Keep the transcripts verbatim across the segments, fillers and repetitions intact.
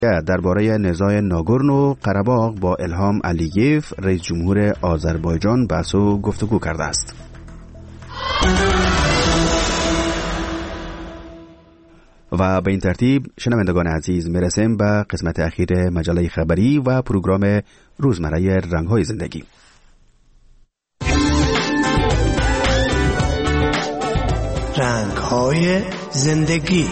درباره نزاع ناگورنو قره‌باغ با الهام علییف رئیس جمهور آذربایجان بحث و گفتگو کرده است. و به این ترتیب شنوندگان عزیز میرسیم به قسمت اخیر مجله خبری و پروگرام روزمره رنگ‌های زندگی. رنگ‌های زندگی.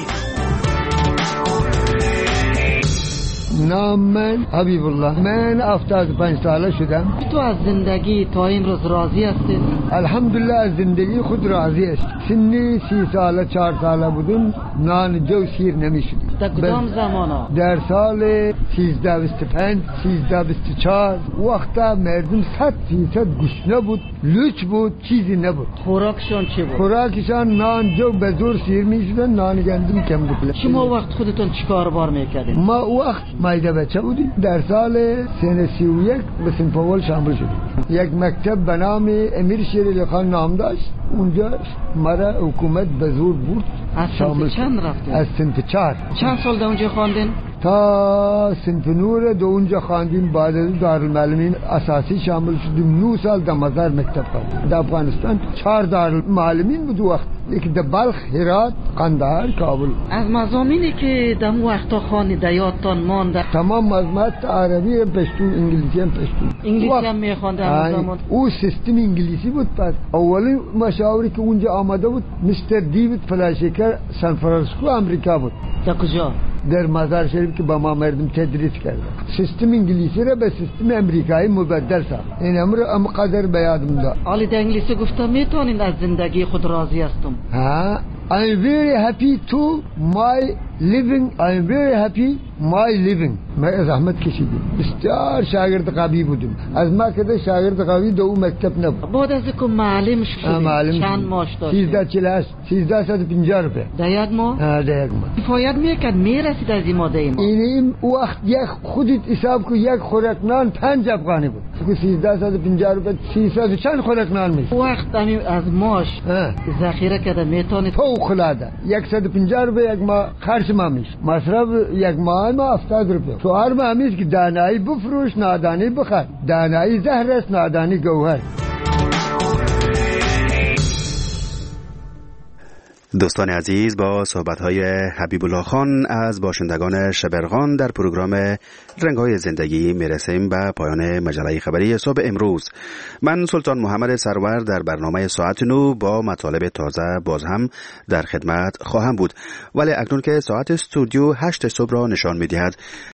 نام من حبیب الله، من هفتاد و پنج ساله شدم. تو از زندگی تا امروز راضی هستی؟ الحمدلله از زندگی خود راضی است. سنی سی ساله چهار ساله بودم، نان جو سیر نمیشد. در کدام زمانا؟ در سال سیزده و بیست و پنج سیزده و بیست و چهار وقتا مردم صد فیصد گشنه بود، لوچ بود، چیزی نبود. خوراکشان چی بود؟ خوراکشان نان جو به زور سیر میشدن، نان گندم کم بود. شما وقت خودتون چیکار بار میکردین؟ ما وقت مایده بچه بودیم. در سال سن سی و یک به صنف اول شامل شدیم. یک مکتب به نام امیر شیر علی خان نام داشت، اونجا مرا حکومت به زور برد. از صنف چند رفتین؟ از صنف چهار. چند سال در اونجا خواندین؟ تا صنف نور دو اونجا خواندیم. بعد از دارالمعلمین اساسی شامل شدیم. نو سال در مزار مکتب خواندیم. در افغانستان چهار دارالمعلمین بود وقت، یکی در بلخ، هرات، قندهار، کابل. از مضامینی که در اون وقتا خوانید یادتان مانده؟ تمام مضامین عربی، پشتو، انگلیسی هم پشتو. انگلیسی هم میخواند در زمان؟ او سیستم انگلیسی بود. پس اولین مشاوری که اونجا آمده بود مستر دیوید فلاشیکر سان فرانسیسکو امریکا بود. در کجا؟ در مزار شریف که با ما مردم تدریس کرده. سیستم انگلیسی را به سیستم امریکایی مبدل ساخت. این امر ام قدر به یادم داد. حالی در انگلیسی گفتم میتونین از زندگی خود راضی هستم؟ ها I'm very happy to my living. I'm very happy my living. من زحمت کشیدم. بسیار شاگرد قوی بودم. از ما که شاگرد قوی دو مکتب نبود. بعد از اینکه معلم شدید چند ماش داشتید؟ سیزده چلاس سیزده صد و پنجاه روپیه. در یک ماه؟ ها در یک ماه. کفایت میکرد میرسید از این ماده ای ما؟ این وقت یک خودت حساب کو یک خوراک نان پنج افغانی بود. که سیزده صد و پنجاه روپیه سیصد چند خوراک نان میشه. وقت از ماش ذخیره کرده میتونید؟ فوق العاده. صد و پنجاه روپیه یک ماه خرج ما میشه. مصرف یک ماه ما هفتاد روپیه. تو هر ماه میشه که دانایی بفروش نادانی بخر. دانایی زهر است، نادانی گوهر. دوستان عزیز، با صحبت‌های حبیب الله خان از باشندگان شبرغان در پروگرام رنگ‌های زندگی میرسیم به پایان مجله خبری صبح امروز. من سلطان محمد سرور در برنامه ساعت نو با مطالب تازه باز هم در خدمت خواهم بود، ولی اکنون که ساعت استودیو هشت صبح را نشان می‌دهد،